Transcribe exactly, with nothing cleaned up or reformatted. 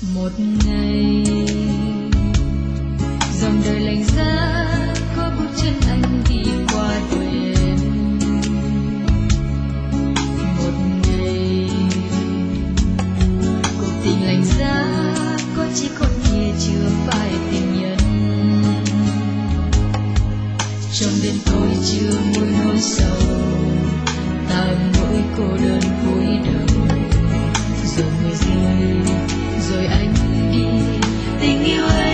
một ngày dòng đời lạnh giá có bước chân anh đi qua đôi em. Một ngày cuộc tình lạnh giá có chỉ con kia chưa phải tình nhân. Trong đêm tối chưa mùi nỗi sầu, ta mỗi cô đơn cúi đầu, rồi người rơi rồi anh đi. Tình yêu ấy